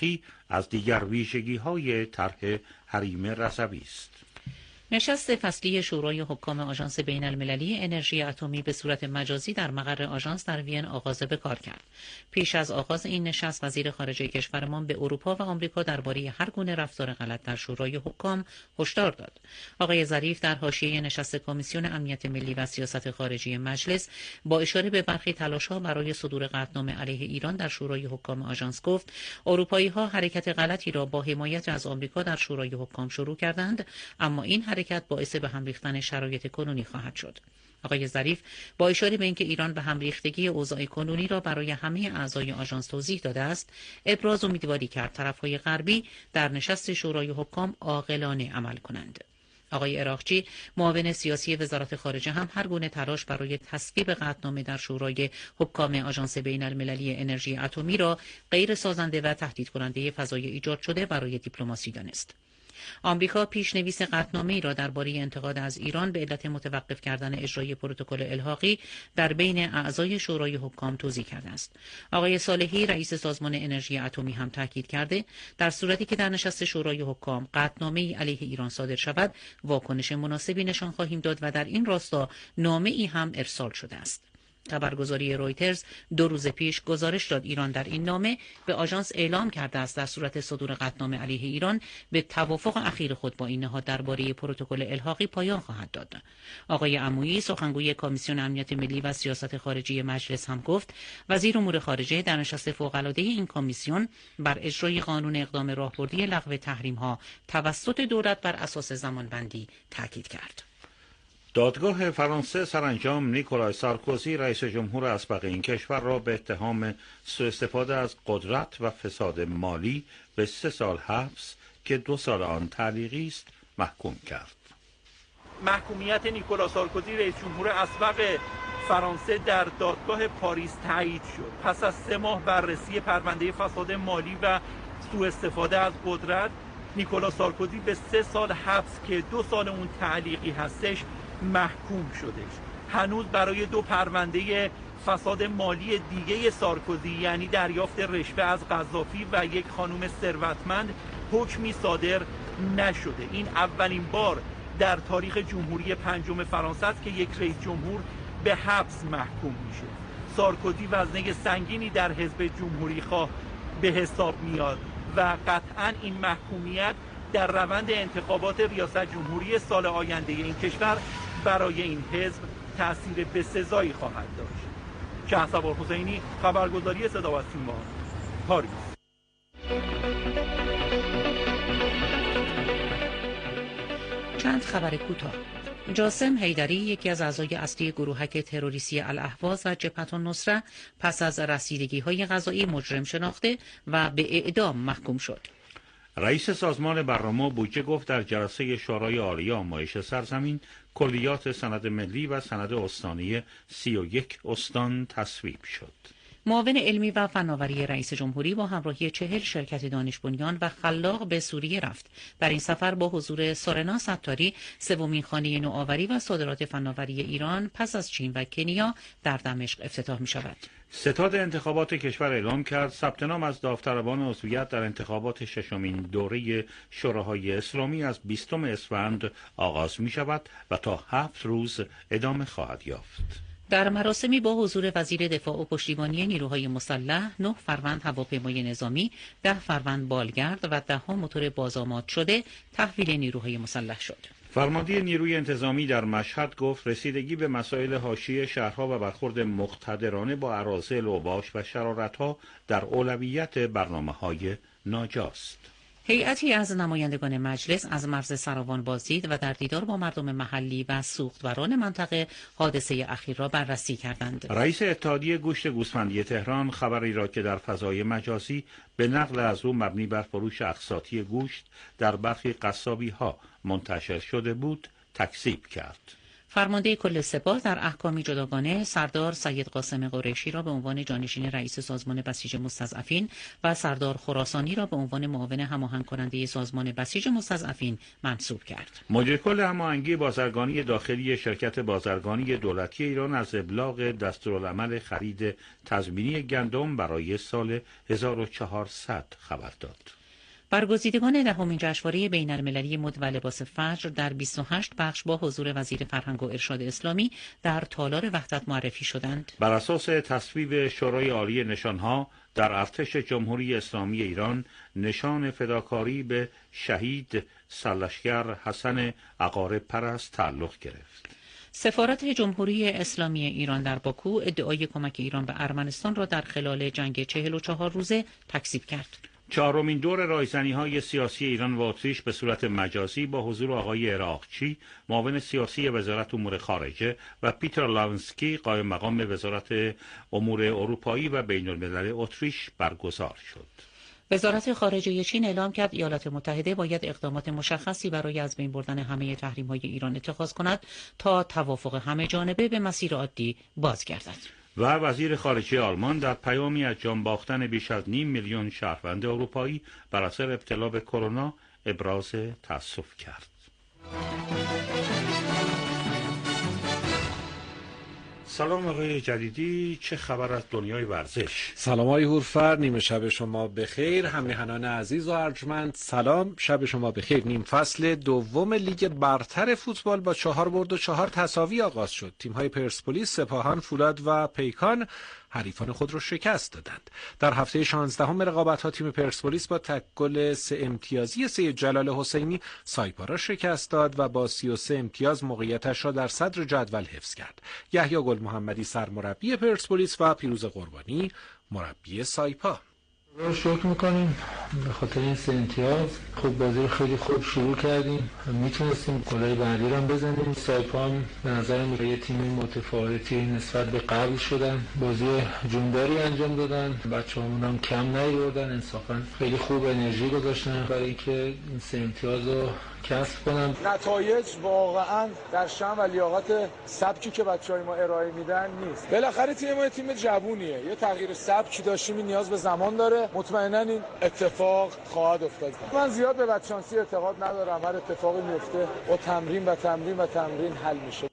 تلخی از دیگر ویژگی‌های طرح حریم رضوی است. نشست فصلی شورای حکام آژانس بین‌المللی انرژی اتمی به صورت مجازی در مقر آژانس در وین آغاز به کار کرد. پیش از آغاز این نشست وزیر خارجه کشورمان به اروپا و آمریکا درباره هر گونه رفتار غلط در شورای حکام هشدار داد. آقای ظریف در حاشیه نشست کمیسیون امنیت ملی و سیاست خارجی مجلس با اشاره به برخی تلاش‌ها برای صدور قطعنامه علیه ایران در شورای حکام آژانس گفت اروپایی‌ها حرکت غلطی را با حمایت از آمریکا در شورای حکام شروع کردند، اما این حرکت باعث به هم ریختن شرایط کنونی خواهد شد. آقای ظریف با اشاره به اینکه ایران به هم ریختگی اوضاع کنونی را برای همه اعضای آژانس توضیح داده است، ابراز امیدواری کرد طرف‌های غربی در نشست شورای حکام عاقلانه عمل کنند. آقای عراقچی معاون سیاسی وزارت خارجه هم هر گونه تلاش برای تصویب قطعنامه در شورای حکام آژانس بین‌المللی انرژی اتمی را غیر سازنده و تهدید کننده فضای ایجاد شده برای دیپلماسی دانست. آمریکا پیشنویس قطعنامه‌ای را درباره انتقاد از ایران به علت متوقف کردن اجرای پروتکل الحاقی در بین اعضای شورای حکام توضیح کرده است. آقای صالحی رئیس سازمان انرژی اتمی هم تاکید کرده در صورتی که در نشست شورای حکام قطعنامه‌ای علیه ایران صادر شود، واکنش مناسبی نشان خواهیم داد و در این راستا نامه‌ای هم ارسال شده است. خبرگزاری رویترز 2 روز پیش گزارش داد ایران در این نامه به آژانس اعلام کرده است در صورت صدور قطعنامه علیه ایران به توافق اخیر خود با این نهاد درباره پروتکل الحاقی پایان خواهد داد. آقای عمویی سخنگوی کمیسیون امنیت ملی و سیاست خارجی مجلس هم گفت وزیر امور خارجه در نشست فوق‌العاده این کمیسیون بر اجرای قانون اقدام راهبردی لغو تحریم‌ها توسط دولت بر اساس زمانبندی تاکید کرد. دادگاه فرانسه سرانجام نیکولای سارکوزی رئیس جمهور اسبق این کشور را به اتهام سوء استفاده از قدرت و فساد مالی به 3 سال حبس که 2 سال آن تعلیقی است محکوم کرد. محکومیت نیکولا سارکوزی رئیس جمهور اسبق فرانسه در دادگاه پاریس تایید شد. پس از 3 ماه بررسی پرونده فساد مالی و سوء استفاده از قدرت، نیکولا سارکوزی به 3 سال حبس که 2 سال اون تعلیقی هستش محکوم شدش. هنوز برای 2 پرونده فساد مالی دیگه سارکوزی یعنی دریافت رشوه از قذافی و یک خانم ثروتمند حکمی صادر نشده. این اولین بار در تاریخ جمهوری 5 فرانسه است که یک رئیس جمهور به حبس محکوم میشه. سارکوزی وزنه سنگینی در حزب جمهوری خواه به حساب میاد و قطعاً این محکومیت در روند انتخابات ریاست جمهوری سال آینده این کشور برای این حزب تأثیر بسزایی خواهد داشت. شهسوار حسینی، خبرگزاری صدا و سیما، پاریس. چند خبر کوتاه. جاسم حیدری یکی از اعضای اصلی گروهک تروریستی الاهواز و جبهة النصره پس از رسیدگی‌های قضایی مجرم شناخته و به اعدام محکوم شد. رئیس سازمان برنامه بودجه گفت در جلسه شورای عالی آمایش سرزمین کلیات سند ملی و سند استانی 31 استان تصویب شد. معاون علمی و فناوری رئیس جمهوری با همراهی 40 شرکت دانش بنیان و خلاق به سوریه رفت. در این سفر با حضور سارنا ستاری، سومین خانه نوآوری و صادرات فناوری ایران پس از چین و کنیا در دمشق افتتاح می شود. ستاد انتخابات کشور اعلام کرد ثبت نام از داوطلبان عضویت در انتخابات 6مین دوره شوراهای اسلامی از 20 اسفند آغاز می شود و تا 7 روز ادامه خواهد یافت. در مراسمی با حضور وزیر دفاع و پشتیبانی نیروهای مسلح 9 فروند هواپیمای نظامی، 10 فروند بالگرد و 10 موتور بازآماد شده تحویل نیروهای مسلح شد. فرمانده نیروی انتظامی در مشهد گفت رسیدگی به مسائل حاشیه شهرها و برخورد مقتدرانه با اراذل، اوباش و شرارتها در اولویت برنامه‌های ناجاست. هیئتی از نمایندگان مجلس از مرز سراوان بازدید و در دیدار با مردم محلی و سوختوران منطقه حادثه اخیر را بررسی کردند. رئیس اتحادیه گوشت گوسفندی تهران خبری را که در فضای مجازی به نقل از او مبنی بر فروش اقساطی گوشت در برخی قصابی‌ها منتشر شده بود تکذیب کرد. فرمانده کل سپاه در احکامی جداگانه سردار سید قاسم قریشی را به عنوان جانشین رئیس سازمان بسیج مستضعفین و سردار خراسانی را به عنوان معاون هماهنگ کننده سازمان بسیج مستضعفین منصوب کرد. مدیر کل هماهنگی بازرگانی داخلی شرکت بازرگانی دولتی ایران از ابلاغ دستورالعمل خرید تضمینی گندم برای سال 1400 خبر داد. برگزیدگان دهمین جشنواره بین‌المللی مد و لباس فجر در 28 بخش با حضور وزیر فرهنگ و ارشاد اسلامی در تالار وحدت معرفی شدند. بر اساس تصویب شورای عالی نشانها در ارتش جمهوری اسلامی ایران نشان فداکاری به شهید سرلشکر حسن عقارب پرست تعلق گرفت. سفارت جمهوری اسلامی ایران در باکو ادعای کمک ایران به ارمنستان را در خلال جنگ 44 روزه تکذیب کرد. چهارمین دور رایزنی‌های سیاسی ایران و اتریش به صورت مجازی با حضور آقای عراقچی معاون سیاسی وزارت امور خارجه و پیتر لاونسکی قائم مقام وزارت امور اروپایی و بین‌الملل اتریش برگزار شد. وزارت خارجه چین اعلام کرد ایالات متحده باید اقدامات مشخصی برای از بین بردن همه تحریم‌های ایران اتخاذ کند تا توافق همه جانبه به مسیر عادی بازگردد. و وزیر خارجه آلمان در پیامی از جان باختن بیش از 500,000 شهروند اروپایی بر اثر ابتلا به کرونا ابراز تأسف کرد. سلام آقای جدیدی، چه خبر از دنیای ورزش؟ سلام آقای هورفر، نیمه شب شما بخیر. همراهان عزیز و ارجمند سلام، شب شما بخیر. نیم فصل دوم لیگ برتر فوتبال با 4 برد و 4 تساوی آغاز شد. تیم‌های پرسپولیس، سپاهان، فولاد و پیکان حریفان خود را شکست دادند. در هفته 16 رقابت‌ها تیم پرسپولیس با تک گل 3 امتیازی سید جلال حسینی سایپا را شکست داد و با 33 امتیاز موقعیتش را در صدر جدول حفظ کرد. یحیی گل محمدی سرمربی پرسپولیس و پیروز قربانی مربی سایپا. رو شکر میکنیم به خاطر این 3 امتیاز. خب بازی رو خیلی خوب شروع کردیم، میتونستیم گلای بعدی رو هم بزنیم. سایپا هم به نظر من یه تیم متفاوتی نسبت به قبل شدن، بازی جونداری انجام دادن، بچه‌هامون هم کم نیاوردن، انصافا خیلی خوب انرژی گذاشتن برای اینکه این 3 امتیاز رو کسب کنم. نتایج واقعا در شأن و لیاقت سبکی که بچه‌های ما ارائه میدن نیست. بالاخره تیم ما تیم جوونیه، یه تغییر سبکی داشتیم، نیاز به زمان داره. مطمئنا این اتفاق خواهد افتاد. من زیاد به بدشانسی اعتقاد ندارم، هر اتفاقی میفته با تمرین و تمرین و تمرین حل میشه.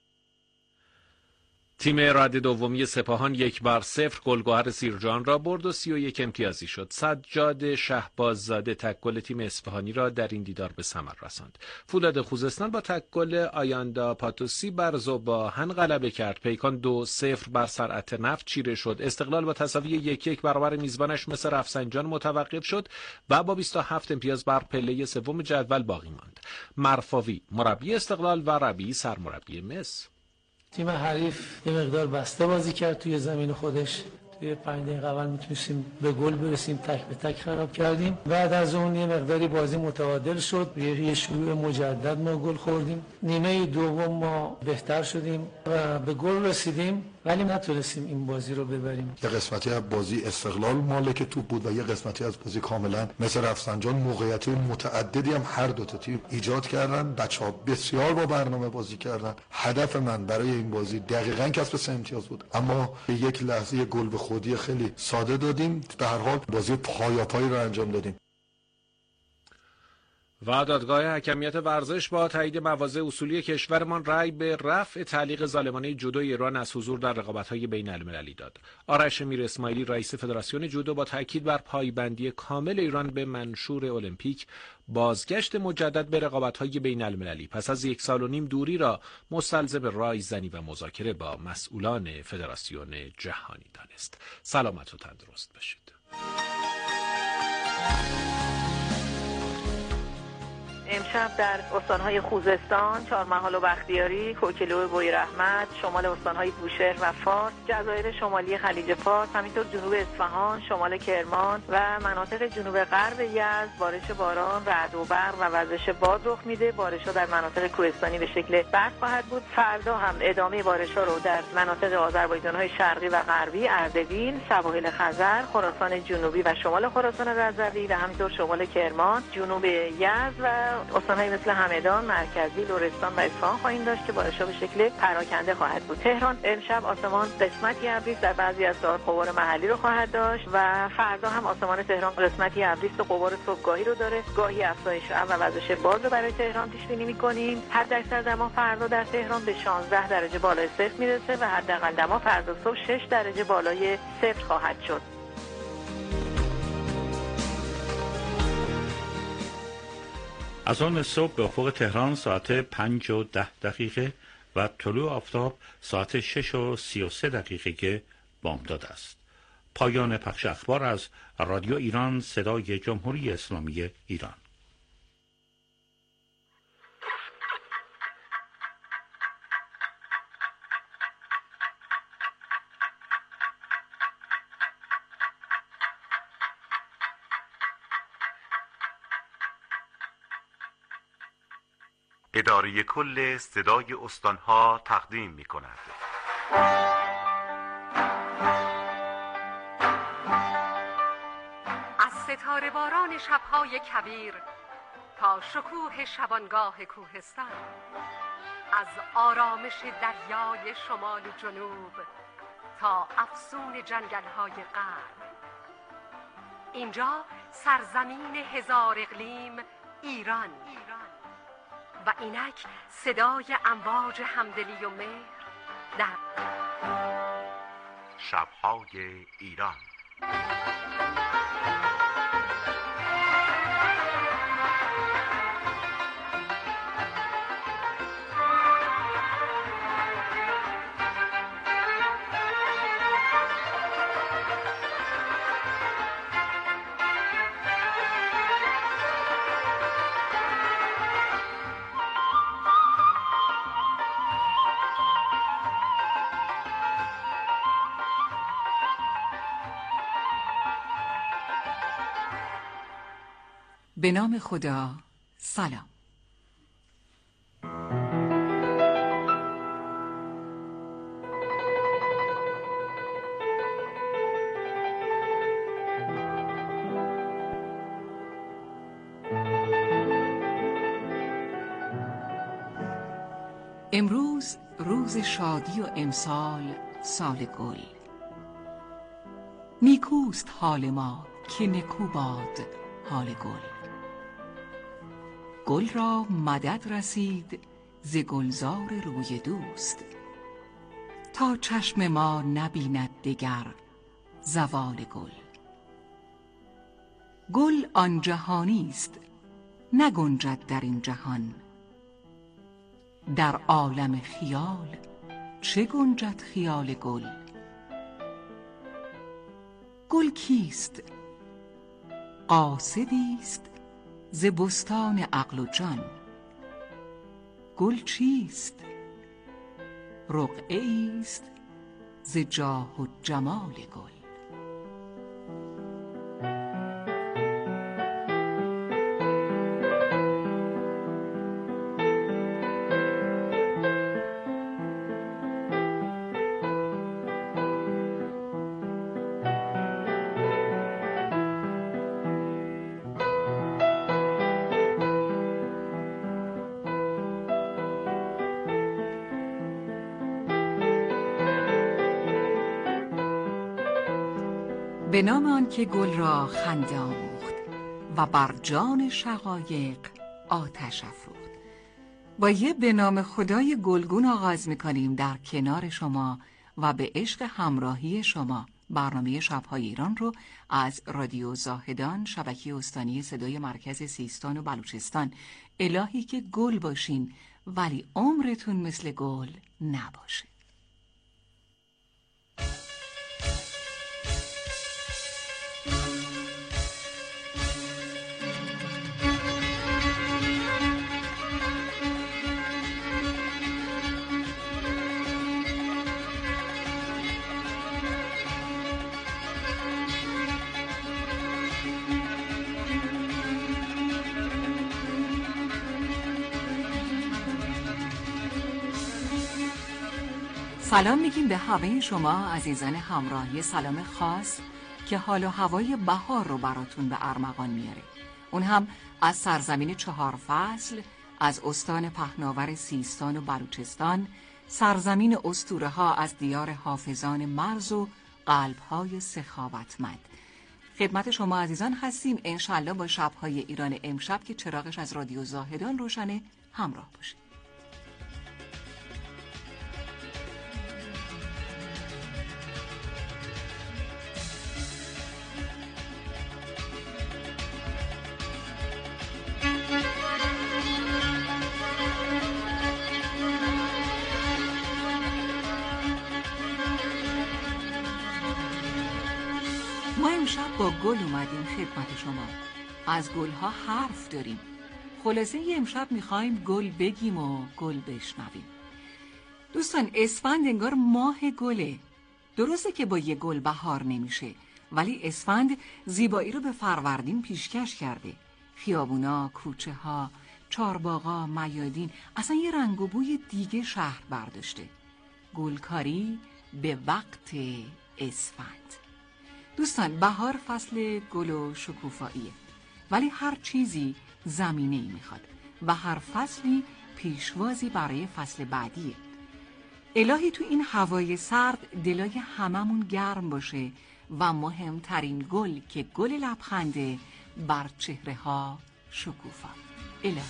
تیم رد دومی سپاهان 1-0 گلگهر سیرجان را برد و 31 امتیازی شد. سجاد شهباززاده تک گل تیم اصفهانی را در این دیدار به ثمر رساند. فولاد خوزستان با تک گل آیاندا پاتوسی بر ذوباهن غلبه کرد. پیکان 2-0 بر صنعت نفت چیره شد. استقلال با تساوی 1-1 برابر میزبانش مصر رفسنجان متوقف شد و با 27 امتیاز بر پله سوم جدول باقی ماند. مرفاوی مربی استقلال و ربیعی سرمربی مس. تیم حریف یه مقدار بسته بازی کرد توی زمین خودش. توی 5 دقیقه اول میتونستیم به گل برسیم، تک به تک خراب کردیم. بعد از اون یه مقداری بازی متعادل شد، یه شروع مجدد ما گل خوردیم. نیمه دوم ما بهتر شدیم و به گل رسیدیم ولی نتونستیم این بازی رو ببریم. یه قسمتی از بازی استقلال مالک توپ بود و یه قسمتی از بازی کاملا مثل رفسنجان موقعیت متعددی هم هر دو تا تیم ایجاد کردن. بچه‌ها بسیار با برنامه بازی کردن. هدف من برای این بازی دقیقاً کسب 3 امتیاز بود، اما به یک لحظه گل به خودی خیلی ساده دادیم. به هر حال بازی پایاپایی رو انجام دادیم. و دادگاه حکمیت ورزش با تایید مواضع اصولی کشورمان رأی به رفع تعلیق ظالمانه جودو ایران از حضور در رقابت‌های بین‌المللی داد. آرش میر اسماعیلی رئیس فدراسیون جودو با تاکید بر پایبندی کامل ایران به منشور المپیک بازگشت مجدد به رقابت‌های بین‌المللی پس از 1.5 سال دوری را مستلزم رایزنی و مذاکره با مسئولان فدراسیون جهانی دانست. سلامت و تندرست باشید. امشب در استانهای خوزستان، چهارمحال و بختیاری، کوکلو و بویراحمد، شمال استانهای بوشهر و فارس، جزایر شمالی خلیج فارس، همینطور جنوب اصفهان، شمال کرمان و مناطق جنوب غرب یزد بارش باران، رعد و برق و وزش باد رخ میده. بارش‌ها در مناطق کوهستانی به شکل برف خواهد بود. فردا هم ادامه بارش‌ها رو در مناطق آذربایجان‌های شرقی و غربی، اردبیل، سواحل خزر، خراسان جنوبی و شمال خراسان رضوی و همینطور شمال کرمان، جنوب یزد و استان‌هایی مثل همدان، مرکزی، لرستان و اصفهان خواهیم داشت که بارش‌ها به شکل پراکنده خواهد بود. تهران امشب آسمان قسمتی ابری در بعضی از ساعات غبار محلی رو خواهد داشت و فردا هم آسمان تهران قسمتی ابری است و غبار صبحگاهی رو داره. گاهی افزایش و وزش باد رو برای تهران پیش بینی می‌کنیم. حداکثر دما فردا در تهران به 16 درجه بالای صفر میرسه و حداقل دما فردا صبح 6 درجه بالای صفر خواهد شد. از آن صبح به افق تهران ساعت 5:10 و طلوع آفتاب ساعت 6:33 که بامداد است. پایان پخش اخبار از رادیو ایران صدای جمهوری اسلامی ایران. اداره کل صدای استانها تقدیم می کند. از ستاره باران شبهای کویر تا شکوه شبانگاه کوهستان، از آرامش دریای شمال و جنوب تا افسون جنگل‌های غرب، اینجا سرزمین هزار اقلیم ایران و اینک صدای امواج همدلی و مهر در شب‌های ایران. به نام خدا. سلام. امروز روز شادی و امسال سال گل. نیکوست حال ما که نکو باد حال گل. گل را مدد رسید ز گلزار روی دوست، تا چشم ما نبیند دگر زوال گل. گل آن جهانی است نگنجد در این جهان، در عالم خیال چه گنجد خیال گل. گل کیست؟ قاصدی است ز بستان عقل و جان. گل چیست؟ رقعه است ز جاه و جمال گل. به نام آن که گل را خنده آموخت و بر جان شقایق آتش افروخت. با یه به نام خدای گلگون آغاز می‌کنیم در کنار شما و به عشق همراهی شما. برنامه شب‌های ایران رو از رادیو زاهدان، شبکه استانی صدای مرکز سیستان و بلوچستان. الهی که گل باشین ولی عمرتون مثل گل نباشه. سلام میگیم به همه شما عزیزان همراهی. سلام خاص که حال و هوای بهار رو براتون به ارمغان میاره. اون هم از سرزمین 4 فصل، از استان پهناور سیستان و بلوچستان، سرزمین اسطوره ها از دیار حافظان مرز و قلب های سخاوتمند. خدمت شما عزیزان هستیم انشالله با شب‌های ایران امشب که چراغش از رادیو زاهدان روشنه همراه باشید. ما امشب با گل اومدیم خدمت شما. از گلها حرف داریم. خلاصه امشب میخوایم گل بگیم و گل بشنویم. دوستان اسفند انگار ماه گله. درسته که با یه گل بهار نمیشه، ولی اسفند زیبایی رو به فروردین پیشکش کرده. خیابونا، کوچه ها، چارباغا، میادین اصلا یه رنگ و بوی دیگه شهر برداشته. گلکاری به وقت اسفند. دوستان بهار فصل گل و شکوفاییه، ولی هر چیزی زمینه‌ای میخواد و هر فصلی پیشوازی برای فصل بعدیه. الهی تو این هوای سرد دلای هممون گرم باشه و مهمترین گل که گل لبخنده بر چهره ها شکوفا. الهی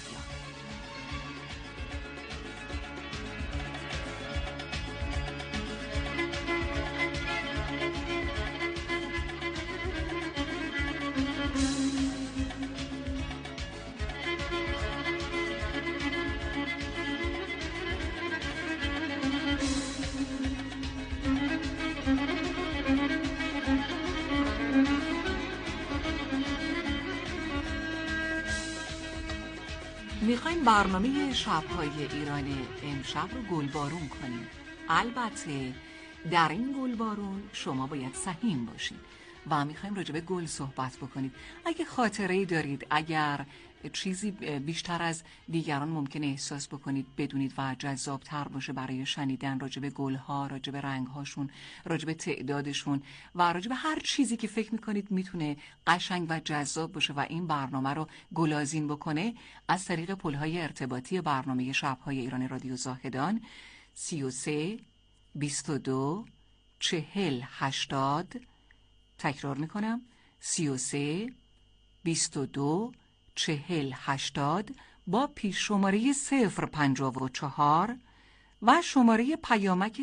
میخوایم برنامه شب‌های ایران امشب رو گلبارون کنیم. البته در این گلبارون شما باید سهیم باشید و میخوایم راجع به گل صحبت بکنید. اگه خاطره‌ای دارید، اگر چیزی بیشتر از دیگران ممکنه احساس بکنید بدونید و جذابتر باشه برای شنیدن راجع به گل‌ها، راجع به رنگ‌هاشون، راجع به تعدادشون و راجع به هر چیزی که فکر میکنید میتونه قشنگ و جذاب باشه و این برنامه رو گلازین بکنه، از طریق پل‌های ارتباطی برنامه شب‌های ایران رادیو زاهدان 33 22 40 80، تکرار میکنم 33 22 40 80 با پیش شماره 054 و شماره پیامک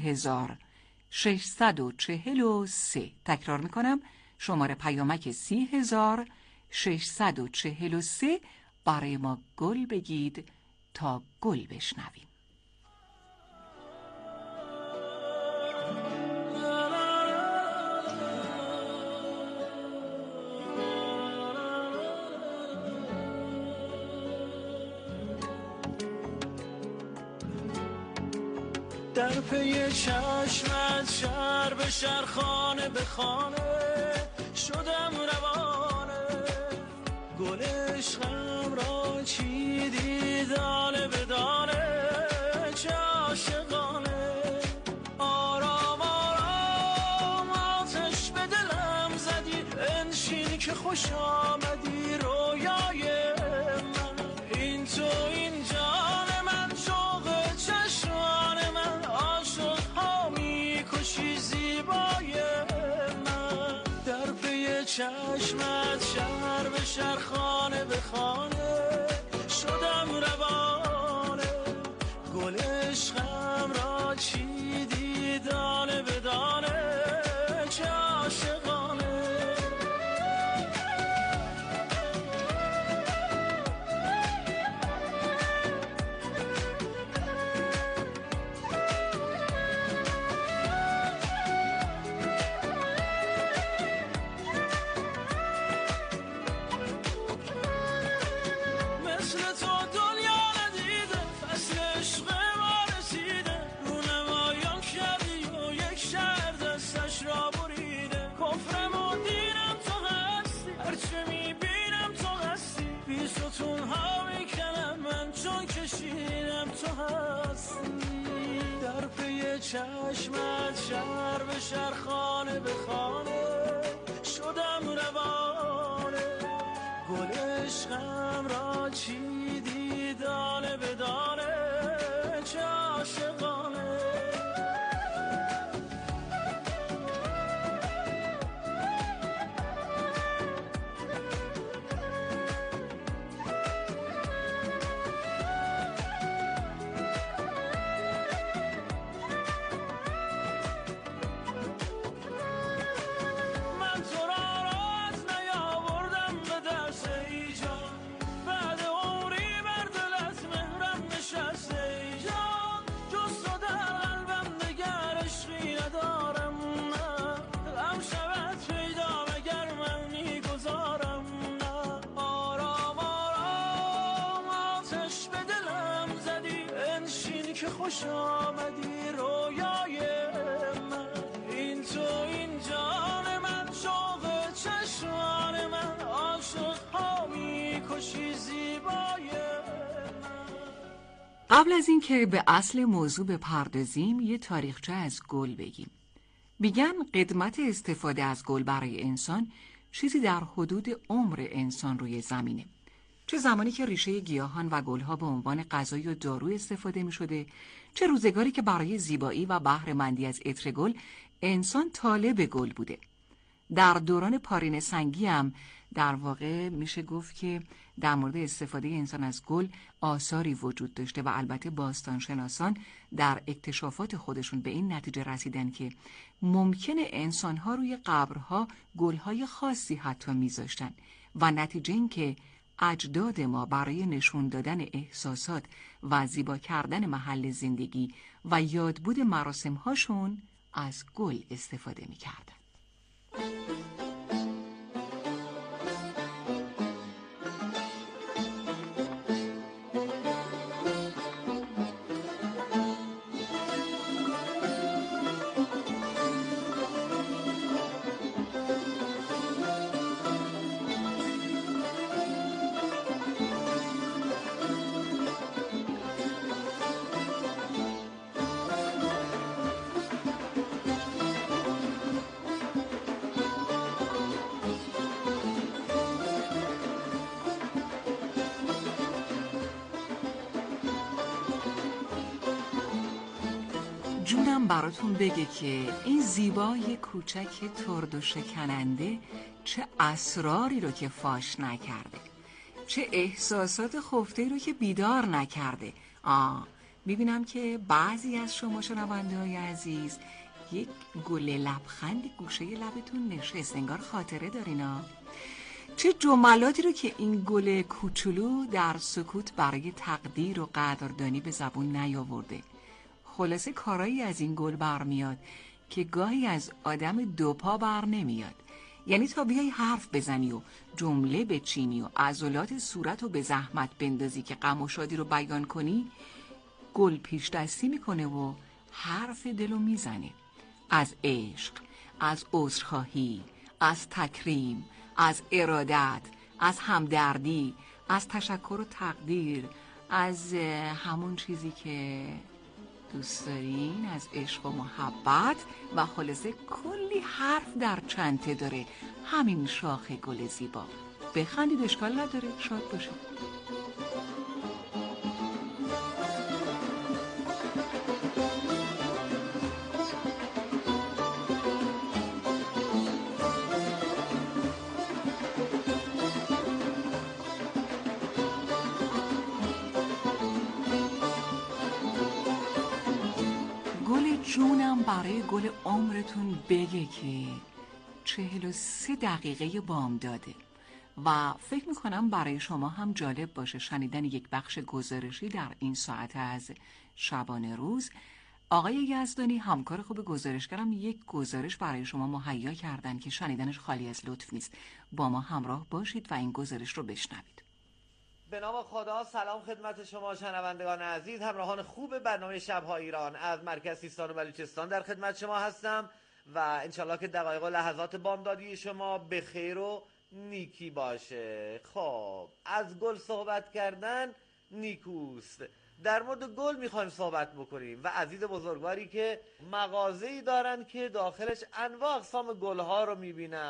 30643. تکرار میکنم شماره پیامک 30643. برای ما گل بگید تا گل بشنویم. در پی چشمت شهر به شهر، خانه به خانه شدم روانه. گل عشقم را چیدی دانه به دانه، چه عاشقانه. آرام آرام آتش به دلم زدی، انشین که خوش آمدی رویای من. این تو این جان من، شوق چشمان من، عاشق ها میکشی زیبای من. در پی چشمت شهر به شهر، خانه به خانه شدم روانه. گل عشقم را چیدی دانه به دانه، چه عاشقانه. در پی چشمت شهر به شهر، خانه به خانه شدم روانه. گل عشقم را چیدی دانه به دانه، چه عاشقانه. خوش آمدی رویای من، این تو این جان من، شوق چشمان من، عاشق ها میکشی زیبای من. قبل از این که به اصل موضوع بپردازیم یه تاریخچه از گل بگیم. میگن قدمت استفاده از گل برای انسان چیزی در حدود عمر انسان روی زمینه. چه زمانی که ریشه گیاهان و گلها به عنوان غذایی و دارو استفاده می شده، چه روزگاری که برای زیبایی و بهره‌مندی از عطر گل انسان طالب گل بوده. در دوران پارینه سنگی هم در واقع میشه گفت که در مورد استفاده انسان از گل آثاری وجود داشته و البته باستانشناسان در اکتشافات خودشون به این نتیجه رسیدن که ممکنه انسانها روی قبرها گلهای خاصی حتی میذاشتن و نتیجه این که اجداد ما برای نشون دادن احساسات و زیبا کردن محل زندگی و یادبود مراسم‌هاشون از گل استفاده می‌کردن. جونم براتون بگه که این زیبای کوچک ترد و شکننده چه اسراری رو که فاش نکرده، چه احساسات خفته‌ای رو که بیدار نکرده. میبینم که بعضی از شما شنونده‌های عزیز یک گل لبخندی گوشه لبتون نشست، انگار خاطره دارینا. چه جملاتی رو که این گل کوچولو در سکوت برای تقدیر و قدردانی به زبون نیاورده. خلاصه کارایی از این گل برمیاد که گاهی از آدم دوپا بر نمیاد. یعنی تا بیای حرف بزنی و جمله بچینی و عضلات صورت رو به زحمت بندازی که غم و شادی رو بیان کنی، گل پیش دستی میکنه و حرف دلو میزنه. از عشق، از عذرخواهی، از تکریم، از ارادت، از همدردی، از تشکر و تقدیر، از همون چیزی که دوست دارین، از عشق و محبت و خلاصه کلی حرف در چنته داره همین شاخ گل زیبا. بخندید، اشکال نداره، شاد باشید. جونم برای گل عمرتون بگه که 43 دقیقه بام داده و فکر میکنم برای شما هم جالب باشه شنیدن یک بخش گزارشی در این ساعت از شبانه روز. آقای یزدانی همکار خوب گزارشگرم یک گزارش برای شما مهیا کردن که شنیدنش خالی از لطف نیست. با ما همراه باشید و این گزارش رو بشنوید. به نام خدا، سلام خدمت شما شنوندگان عزیز، همراهان خوب برنامه شب‌های ایران. از مرکز سیستان و بلوچستان در خدمت شما هستم و انشالله که دقایق و لحظات بامدادی شما به خیر و نیکی باشه. خب از گل صحبت کردن نیکوست. در مورد گل میخوایم صحبت بکنیم و عزیز بزرگواری که مغازه‌ای دارن که داخلش انواع اقسام گل‌ها رو میبینم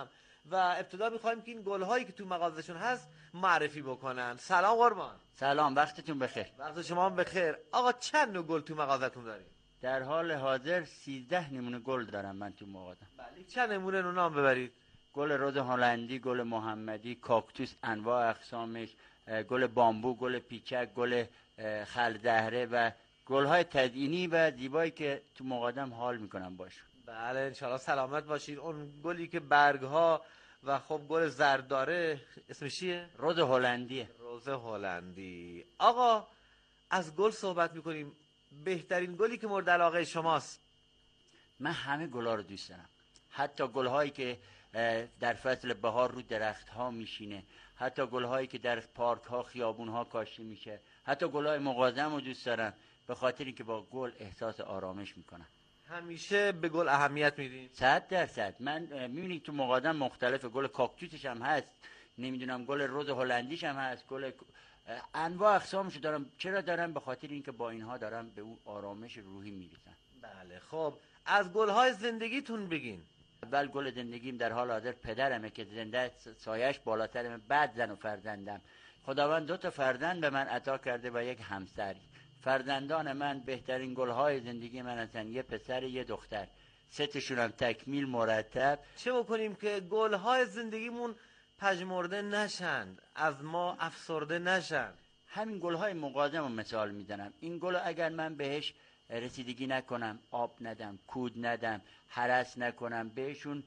و ابتدا میخوایم که این گل‌هایی که تو مغازشون هست معرفی بکنن. سلام قربان. سلام، وقتتون بخیر. وقت شما هم بخیر. آقا چند نوع گل تو مغازتون دارید؟ در حال حاضر 13 نمونه گل دارم من تو مغازم. بله، چند نمونه رو نام ببرید؟ گل رز هلندی، گل محمدی، کاکتوس انواع اقسامش، گل بامبو، گل پیچک، گل خلزهره و گل‌های تزئینی و زیبایی که تو مغازم حال میکنم باشون. بله انشالله سلامت باشید. اون گلی که برگ‌ها و خب گل زرد داره اسمش چیه؟ رز هلندیه. رز هلندی. آقا از گل صحبت میکنیم، بهترین گلی که مورد علاقه شماست؟ من همه گل‌ها رو دوست دارم، حتی گل‌هایی که در فصل بهار رو درخت‌ها میشینه، حتی گل‌هایی که در پارک‌ها خیابون‌ها کاشته میشه، حتی گل‌های مغازم رو دوست دارم به خاطر اینکه با گل احساس آرامش میکنم. همیشه به گل اهمیت میدین؟ 100%. من میبینید تو مغازم مختلف، گل کاکتوسش هم هست، نمیدونم گل رز هلندیش هم هست، گل انواع اقسامش دارم. چرا دارم؟ به خاطر اینکه با اینها دارم به اون آرامش روحی میرسم. بله خب از گل‌های زندگیتون بگین. اول گل زندگیم در حال حاضر پدرمه که زنده، سایش بالاترمه، بعد زن و فرزندم. خداوند 2 تا فرزند به من عطا کرده و یک همسر. فرزندان من بهترین گل‌های زندگی من هستن، یه پسر یه دختر، 3 تاشون هم تکمیل مرتب. چه بکنیم که گل‌های زندگیمون پژمرده نشن، از ما افسرده نشن؟ همین گل‌های مغازم رو مثال میزنم. این گل اگر من بهش رسیدگی نکنم، آب ندم، کود ندم، هرس نکنم، بهشون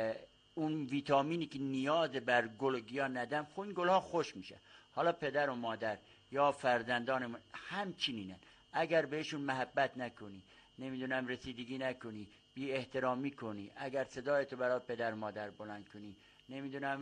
اون ویتامینی که نیاز بر گل و گیاه ندم، خب این گل‌ها خوش میشه. حالا پدر و مادر یا فرزندان همچنینن، اگر بهشون محبت نکنی، نمیدونم رسیدگی نکنی، بی احترامی کنی، اگر صدایتو برای پدر و مادر بلند کنی، نمیدونم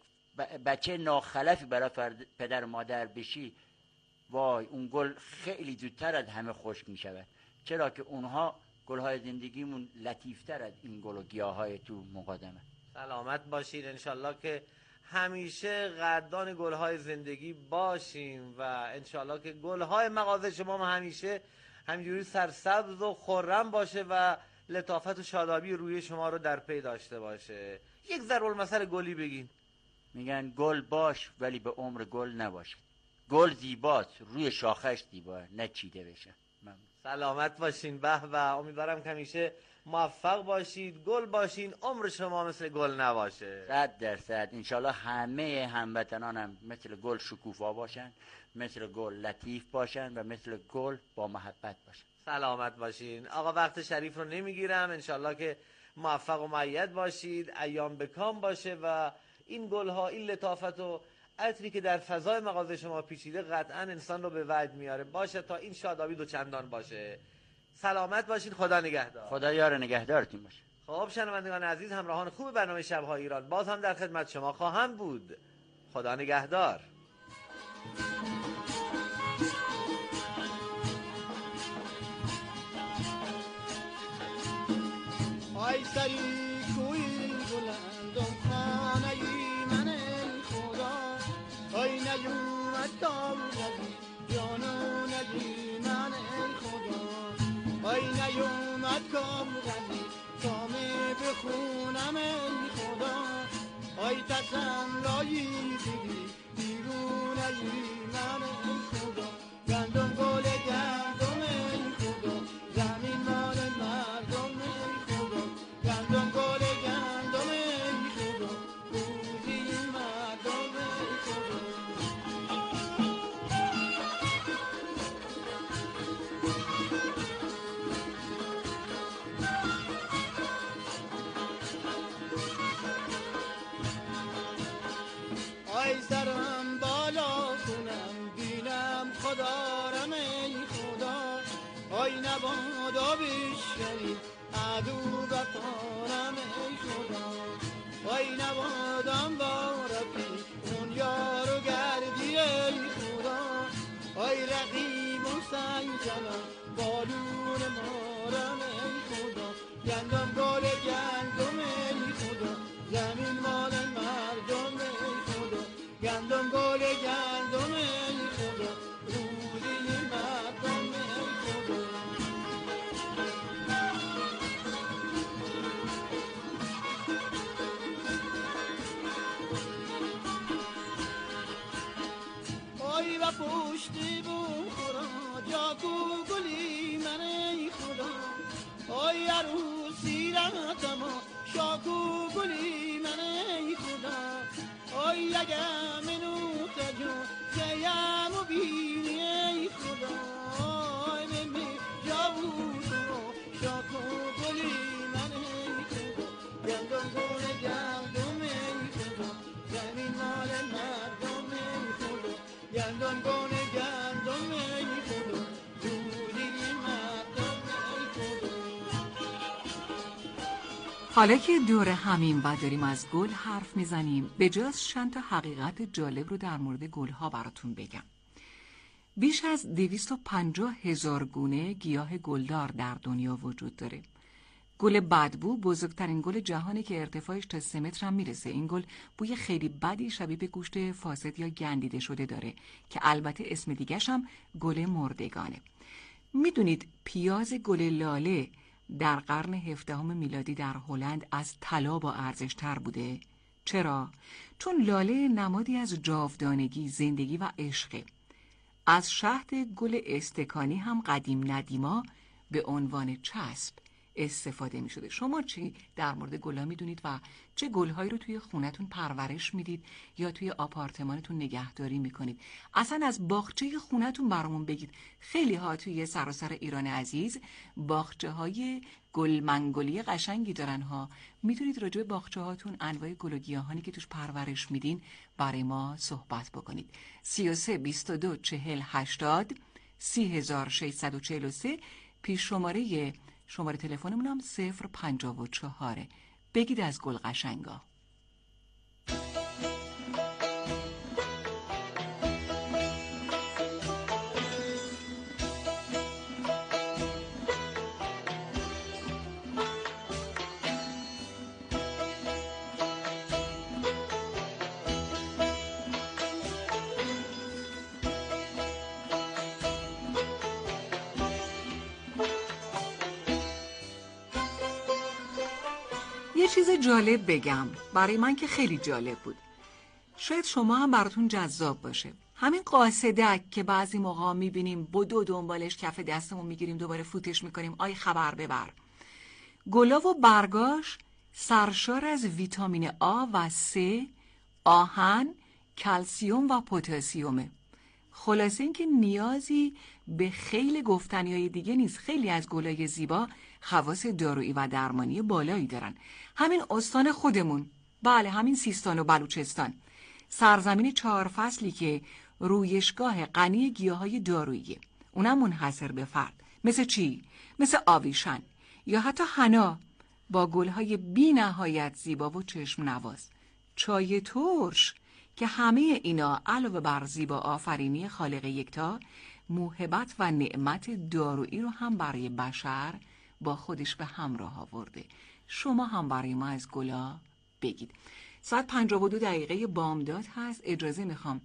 بچه ناخلفی برای پدر و مادر بشی، وای اون گل خیلی زودتر از همه خشک میشود. چرا که اونها گل‌های زندگیمون لطیفتر از این گل و گیاهای تو مقادمه. سلامت باشید. انشالله که همیشه قدردان گل‌های زندگی باشیم و انشالله که گل‌های مغازه شما هم همیشه همینجوری سرسبز و خرم باشه و لطافت و شادابی روی شما رو در پی داشته باشه. یک ضرب‌المثل گلی بگین. میگن گل باش ولی به عمر گل نباش. گل زیباست، روی شاخش زیباه، نه چیده بشه. سلامت باشین. به به، امیدوارم که همیشه موفق باشید، گل باشین، عمر شما مثل گل نباشه. 100%. انشالله همه هموطنانم مثل گل شکوفا باشن، مثل گل لطیف باشن و مثل گل با محبت باشن. سلامت باشین. آقا وقت شریف رو نمیگیرم، انشالله که موفق و مؤید باشید، ایام بکام باشه و این گل‌ها، این لطافت و عطری که در فضای مغازه شما پیچیده قطعا انسان رو به وجد میاره باشه تا این شادابی دوچندان باشه. سلامت باشین. خدا نگهدار. خدا یار نگهدارتون باشه. خب شنوندگان عزیز، همراهان خوب برنامه شب‌های ایران، باز هم در خدمت شما خواهم بود. خدا نگهدار. آی سری کوی بلندم خانه‌ای من ای خدا، آی نیومد داوری جانو ندی من ای خدا، آی نیومد کامرانی کامه بخونم ای خدا، آی تسلایی دیدی بیرونهی من ای خدا، گندم گل گندم ای خدا، زمین مال مردم ای خدا، گندم گل گندم ای خدا، روزی مردم ای خدا. آی سرم بالا کنم بینم خدا رم ای خدا، آی نبادا بشکنی عدو بپارم ای خدا، آی نبادم بارفی اون یارو گردی ای خدا، آی رقیب و سنجنم بالون مارم ای خدا، گندم گل گندم ای خدا، زمین مال مردم ای خدا، گندم گل گندم ای خدا، روزی مردم ای خدا. پشتی بون خورا جاگو گلی من ای خدا آی عروسی رفتم شاکو گلی من ای خدا آی اگه منو تجو جیم و بینی ای خدا آی بمی جاو شاکو گلی من ای خدا گندم گونه گندم ای خدا زمین مال مردم ای خدا گندم گونه گندم ای خدا دودی مردم ای خدا. حالا که دور همین و داریم از گل حرف میزنیم به جاست چند تا حقیقت جالب رو در مورد گلها براتون بگم. بیش از 250,000 گونه گیاه گلدار در دنیا وجود داره. گل بدبو بزرگترین گل جهانه که ارتفاعش تا 3 متر هم میرسه. این گل بوی خیلی بدی شبیه به گوشت فاسد یا گندیده شده داره که البته اسم دیگه‌ش هم گل مردگانه. میدونید پیاز گل لاله در قرن 17 میلادی در هلند از طلا با ارزش‌تر بوده؟ چرا؟ چون لاله نمادی از جاودانگی، زندگی و عشقه. از شهد گل استکانی هم قدیم ندیما به عنوان چسب استفاده می شده. شما چی در مورد گل‌ها میدونید و چه گل‌هایی رو توی خونتون پرورش میدید یا توی آپارتمانتون نگهداری میکنید؟ اصلا از باغچه خونتون برامون بگید. خیلی ها توی سراسر ایران عزیز باغچه‌های گل منگلی قشنگی دارن ها. میتونید راجع به باغچه هاتون انواع گل و گیاهانی که توش پرورش میدین برای ما صحبت بکنید. 33 22 40 80 3643 پیش شماره تلفنمون هم 054. بگید از گل قشنگا. یه چیز جالب بگم، برای من که خیلی جالب بود، شاید شما هم براتون جذاب باشه. همین قاصدک که بعضی موقع میبینیم بدو دنبالش کف دستمون میگیریم دوباره فوتش میکنیم، آی خبر ببر. گلا و برگاش سرشار از ویتامین آ و C، آهن، کلسیوم و پتاسیمه. خلاصه این که نیازی به خیلی گفتنیای دیگه نیست. خیلی از گلای زیبا خواص دارویی و درمانی بالایی دارن. همین استان خودمون، بله همین سیستان و بلوچستان، سرزمین 4 فصلی که رویشگاه غنی گیاهای داروییه، اونم منحصر به فرد. مثل چی؟ مثل آویشن یا حتی حنا با گلهای بی نهایت زیبا و چشم نواز. چای ترش که همه اینا علاوه بر زیبا آفرینی خالق یکتا، موهبت و نعمت دارویی رو هم برای بشر با خودش به همراه آورده. شما هم برای ما از گلا بگید. ساعت 52 دقیقه بامداد هست. اجازه میخوام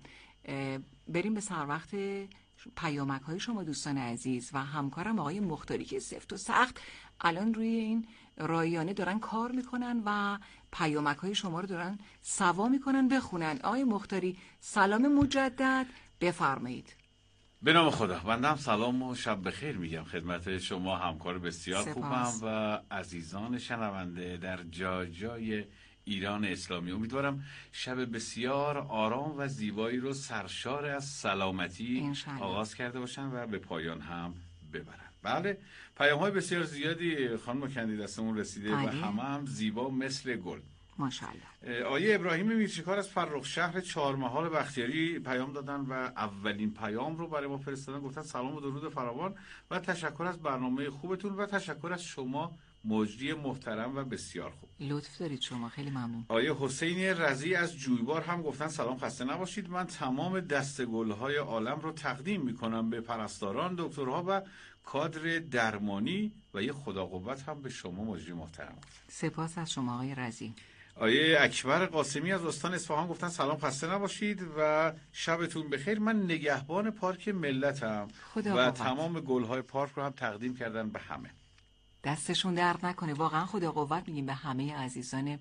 بریم به سر وقت پیامک های شما دوستان عزیز و همکارم آقای مختاری که سفت و سخت الان روی این رایانه دارن کار میکنن و پیامک های شما رو دارن سوا میکنن بخونن. آقای مختاری سلام مجدد، بفرمایید. به نام خدا. بنده هم سلام و شب بخیر میگم خدمت شما همکار بسیار خوبم و عزیزان شنونده در جای ایران اسلامی. امیدوارم شب بسیار آرام و زیبایی رو سرشار از سلامتی آغاز کرده باشن و به پایان هم ببرن. بله پیام های بسیار زیادی خانم کندی دستمون رسیده و همه هم زیبا مثل گل. ماشاءالله. آیه ابراهیم میرچیکار از فرخ شهر چهارمحال بختیاری پیام دادن و اولین پیام رو برای ما فرستادن. گفتن سلام و درود فراوان و تشکر از برنامه خوبتون و تشکر از شما مجری محترم و بسیار خوب. لطف دارید شما، خیلی ممنون. آیه حسین رضی از جویبار هم گفتن سلام خسته نباشید. من تمام دستگل‌های عالم رو تقدیم میکنم به پرستاران، دکترها و کادر درمانی و یه خدا قوت هم به شما مجری محترم. سپاس از شما آقای رضی. آیه اکبر قاسمی از استان اصفهان گفتن سلام خسته نباشید و شبتون بخیر. من نگهبان پارک ملتم و تمام گل‌های پارک رو هم تقدیم کردن به همه. دستشون درد نکنه. واقعا خدا قوت میگیم به همه عزیزان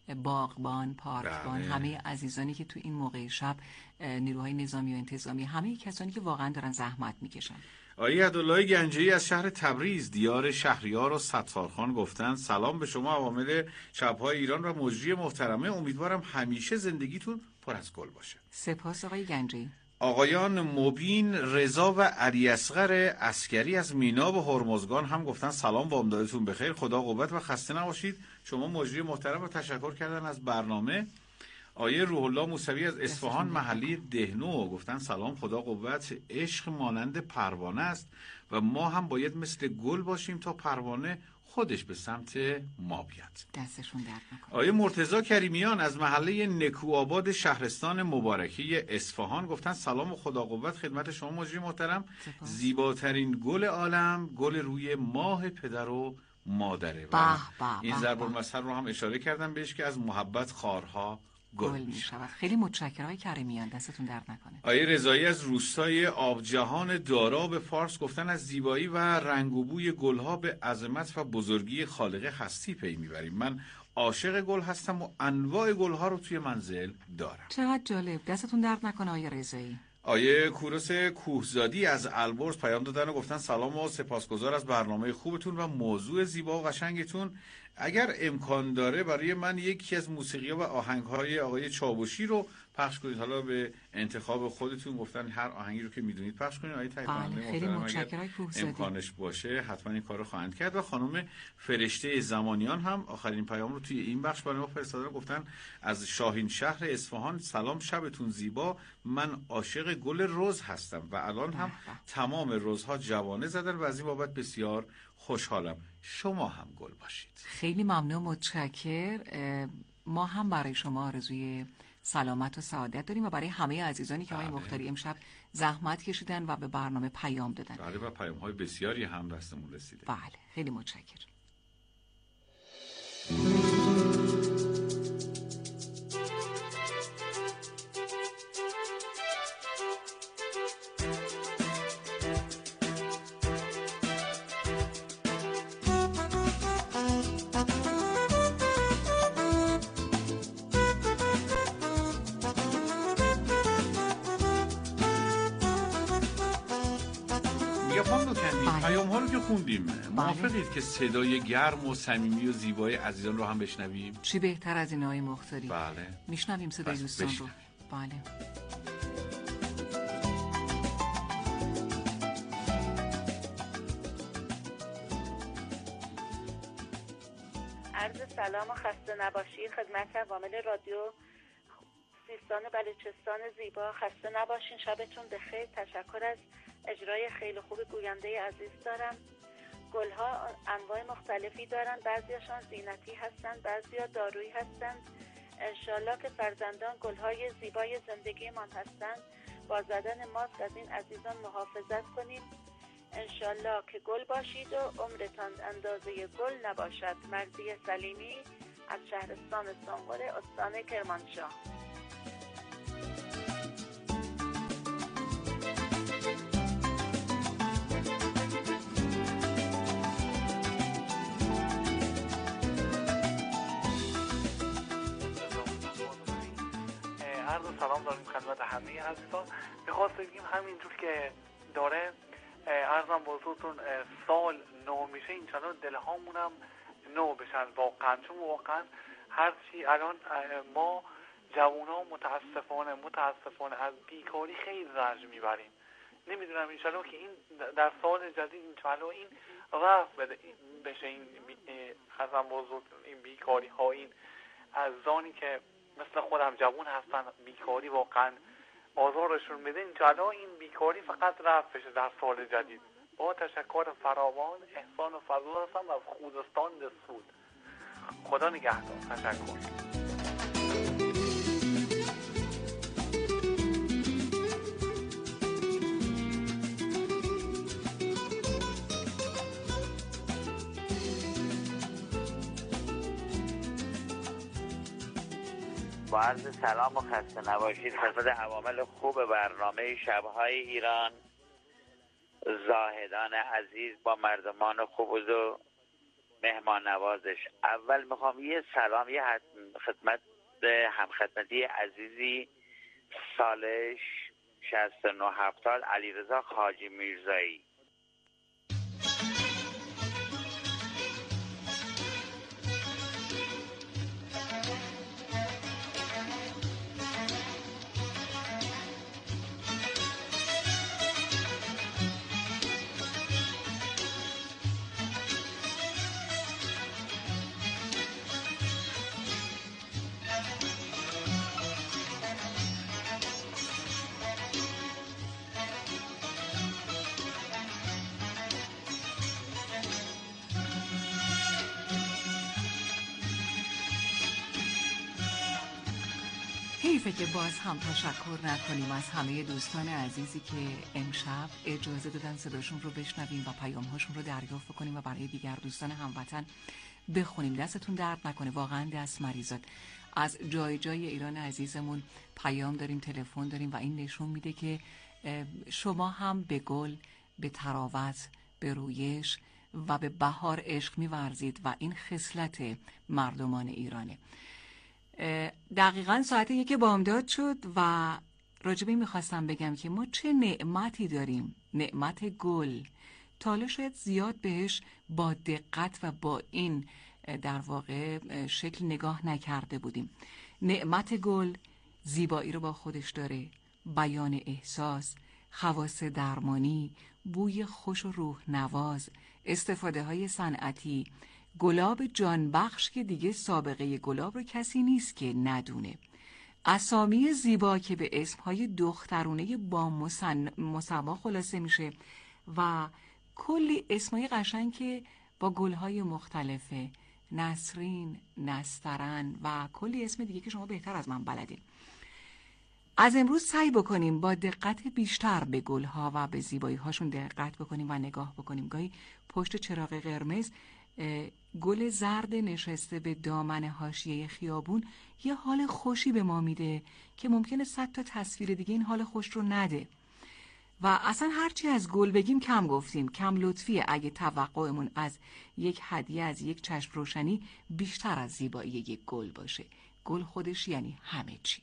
باغبان، پارکبان، همه عزیزانی که تو این موقع شب نیروهای نظامی و انتظامی، همه کسانی که واقعا دارن زحمت میکشن. آقای عبدالله گنجی از شهر تبریز دیار شهریار و ستارخان گفتن سلام به شما عوامل شب‌های ایران و مجری محترمه، امیدوارم همیشه زندگیتون پر از گل باشه. سپاس آقای گنجی. آقایان مبین، رضا و علی اصغر عسکری از میناب و هرمزگان هم گفتن سلام، بامدادتون بخیر، خدا قوت و خسته نباشید. شما مجری محترم رو تشکر کردن از برنامه. آیه روح الله موسوی از اصفهان محلی دهنو گفتن سلام، خدا قوت، عشق مانند پروانه است و ما هم باید مثل گل باشیم تا پروانه خودش به سمت ما بیاد. دستشون درد نکنه. آیه مرتضی کریمیان از محله نکوآباد شهرستان مبارکی اصفهان گفتن سلام و خدا قوت خدمت شما مجری محترم. زیباترین گل عالم گل روی ماه پدر و مادره. این ضرب المثل رو هم اشاره کردم بهش که از محبت خارها گل می شود. خیلی متشکرم آقای کریمیان، دستتون درد نکنه. آیه رضایی از روستای آبجهان دارا به فارس گفتن از زیبایی و رنگ و بوی گلها به عظمت و بزرگی خالق هستی پی میبریم. من عاشق گل هستم و انواع گلها رو توی منزل دارم. چقدر جالب، دستتون درد نکنه آیه رضایی. آیه کوروس کوهزادی از البرز پیام دادن و گفتن سلام و سپاسگزار از برنامه خوبتون و موضوع زیبا و قشنگتون. اگر امکان داره برای من یکی از موسیقی‌ها و آهنگ‌های آقای چاوشی رو پخش کنید، حالا به انتخاب خودتون، گفتن هر آهنگی رو که میدونید پخش کنید. آقای تایپ‌کننده خیلی متشکرم کوهزادی. امکانش باشه حتما این کارو خواهند کرد. و خانم فرشته زمانیان هم آخرین پیام رو توی این بخش برای ما فرستادن، گفتن از شاهین شهر اصفهان سلام، شبتون زیبا، من عاشق گل رز هستم و الان هم تمام رزها جوانه زدن و از این بابت بسیار خوشحالم. شما هم گل باشید. خیلی ممنون، متشکر. ما هم برای شما آرزوی سلامت و سعادت داریم و برای همه عزیزانی که آقای مختاری امشب زحمت کشیدن و به برنامه پیام دادن. بله، و پیام‌های بسیاری هم دستمون رسیده. بله، خیلی متشکر. موافقید که صدای گرم و صمیمی و زیبای عزیزان رو هم بشنویم؟ چی بهتر از این آقای مختاری؟ بله، میشنویم صدای دوستان رو. بله. عرض سلام و خسته نباشید خدمت عوامل رادیو سیستان و بلوچستان زیبا. خسته نباشین، شبتون بخیر. تشکر از اجرای خیلی خوب گوینده عزیز دارم. گلها انواع مختلفی دارن، بعضیاشان زینتی هستن، بعضیا دارویی هستن. انشالله که فرزندان گلهای زیبای زندگیمان هستن. با زدن ماسک از این عزیزان محافظت کنیم. انشالله که گل باشید و عمرتان اندازه گل نباشد. مرضی سلیمی از شهرستان سنقر استان کرمانشاه. عرض سلام داریم خدمت همه عزیزان. می‌خواست بگیم همینجور که داره عرضم بزرگتون سال نو میشه، انشالله دلهامون هم نو بشن واقعا، چون واقعا هرچی الان ما جوونا متاسفانه از بیکاری خیلی رنج میبریم. نمیدونم انشالله که این در سال جدید انشالله این رفع بشه، این عرضم بزرگ این بیکاری ها، این عزیزانی که مثل خودم جوون هستن بیکاری واقعا آزارشون میده، انشالله این بیکاری فقط رفع بشه در سال جدید. با تشکر فراوان، احسان و فضل هستم از خوزستان دسود. خدا نگهدار. تشکر. با عرض سلام و خسته نباشید خدمت عوامل خوب برنامه شب‌های ایران، زاهدان عزیز با مردمان خوب و مهمان نوازش. اول میخوام یه سلام یه خدمت همخدمتی عزیزی سالش 69-70 علیرضا خاجی میرزایی. حیفه که باز هم تشکر نکنیم از همه دوستان عزیزی که امشب اجازه دادن صداشون رو بشنویم و پیام‌هاشون رو دریافت کنیم و برای دیگر دوستان هموطن بخونیم. دستتون درد نکنه، واقعا دست مریضات. از جای جای ایران عزیزمون پیام داریم، تلفن داریم و این نشون میده که شما هم به گل، به تراوت، به رویش و به بهار عشق می‌ورزید و این خصلت مردمان ایرانه. دقیقاً ساعت 1 بامداد شد و راجبه میخواستم بگم که ما چه نعمتی داریم، نعمت گل. تا حالا شاید زیاد بهش با دقت و با این در واقع شکل نگاه نکرده بودیم. نعمت گل زیبایی رو با خودش داره، بیان احساس، خواص درمانی، بوی خوش و روح نواز، استفاده های صنعتی، گلاب جانبخش که دیگه سابقه گلاب رو کسی نیست که ندونه، اسامی زیبا که به اسمهای دخترونه با مسما خلاصه میشه و کلی اسمهای قشنگ که با گلهای مختلفه، نسرین، نسترن و کلی اسم دیگه که شما بهتر از من بلدین. از امروز سعی بکنیم با دقت بیشتر به گلها و به زیبایی هاشون دقت بکنیم و نگاه بکنیم. گاهی پشت چراغ قرمز گل زرد نشسته به دامن حاشیه خیابون یه حال خوشی به ما میده که ممکنه 100 تا تصویر دیگه این حال خوش رو نده. و اصلا هرچی از گل بگیم کم گفتیم، کم لطفیه اگه توقعمون از یک هدیه، از یک چشم روشنی بیشتر از زیبایی یک گل باشه. گل خودش یعنی همه چی.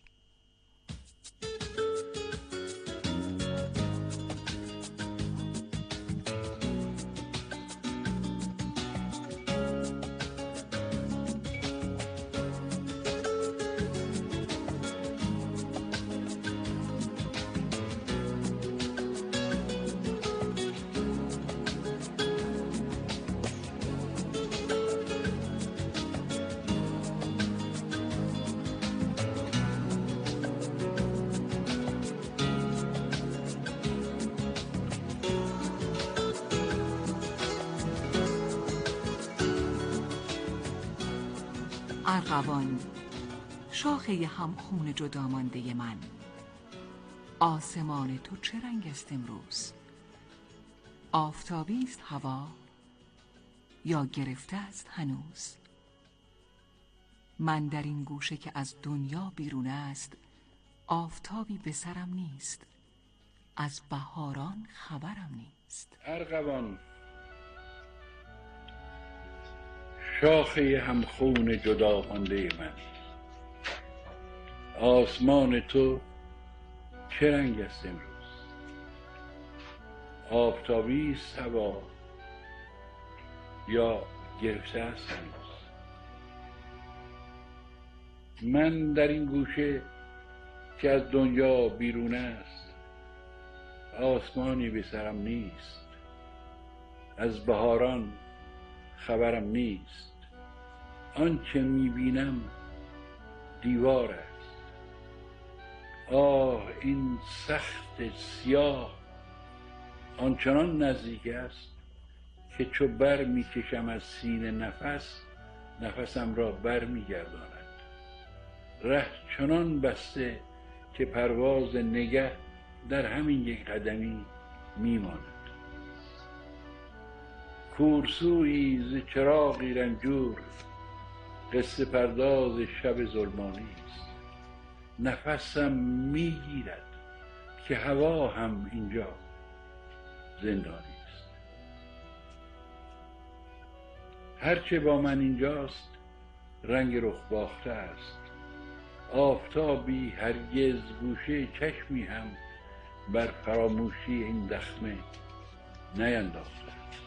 ارغوان، شاخه همخون جدا مانده من، آسمان تو چه رنگ است امروز؟ آفتابی است هوا یا گرفته است هنوز؟ من در این گوشه که از دنیا بیرون است، آفتابی به سرم نیست، از بهاران خبرم نیست. ارغوان، شاخه همخون جدا مانده من، آسمان تو چه رنگ است امروز؟ آفتابی است هوا یا گرفته است هنوز؟ من در این گوشه که از دنیا بیرون است، آسمانی به سرم نیست، از بهاران خبرم نیست. آنچه میبینم دیوار است، آه این سخت سیاه آنچنان نزدیک است که چو بر میکشم از سینه نفسم را بر میگرداند. ره چنان بسته که پرواز نگه در همین یک قدمی میماند. کورسویی ز چراغی رنجور، قصه پرداز شب ظلمانی است. نفسم میگیرد که هوا هم اینجا زندانی است. هرچه با من اینجاست رنگ رخ باخته است. آفتابی هرگز گوشه چشمی هم بر فراموشی این دخمه نینداخته.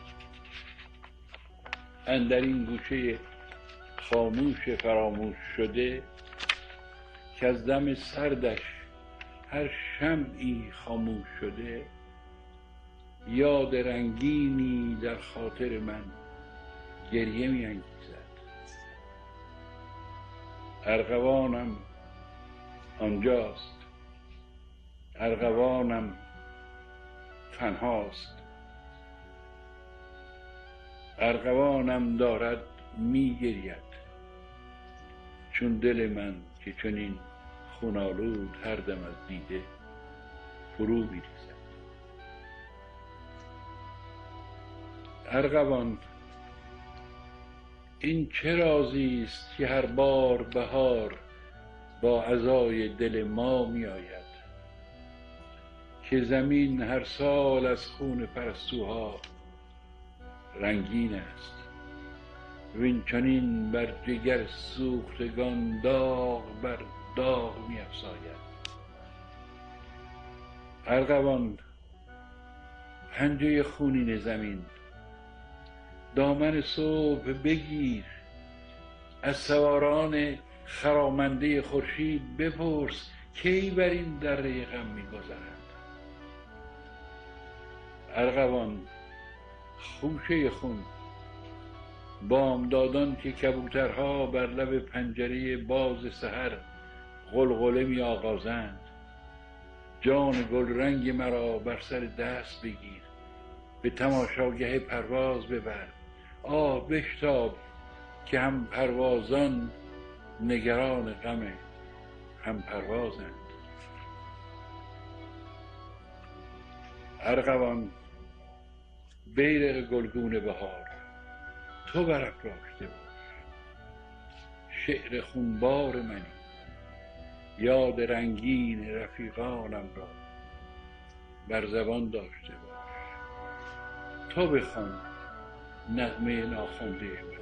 اندر این گوشه خاموش فراموش شده که از دم سردش هر شمعی خاموش شده، یاد رنگینی در خاطر من گریه می انگیزد. ارغوانم آنجاست، ارغوانم تنهاست، ارغوانم دارد می گرید، چون دل من که چنین خونالود هر دم از دیده فرو می ریزد. ارغوان، این چه رازی است که هر بار بهار با عزای دل ما می آید، که زمین هر سال از خون پرستوها رنگین است، وین چنین بر جگر سوختگان داغ بر داغ می افزاید. ارغوان، پنجه خونین زمین، دامن صبح بگیر، از سواران خرامنده خورشید بپرس کی بر این دره غم می‌گذرند. ارغوان، خوشه خون، بامدادان که کبوترها بر لب پنجره باز سحر غلغله می آغازند، جان گل رنگ مرا بر سر دست بگیر، به تماشاگه پرواز ببر. آه بشتاب که هم پروازان نگران غم هم پروازند. ارغوان، بیرق گلگون بهار، تو برافراشته باش، شعر خونبار منی، یاد رنگین رفیقانم را بر زبان داشته باش. تو بخوان نغمه ناخوانده من.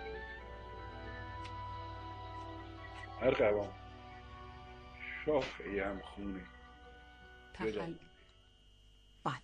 ارغوان، شاخه هم خونه بله.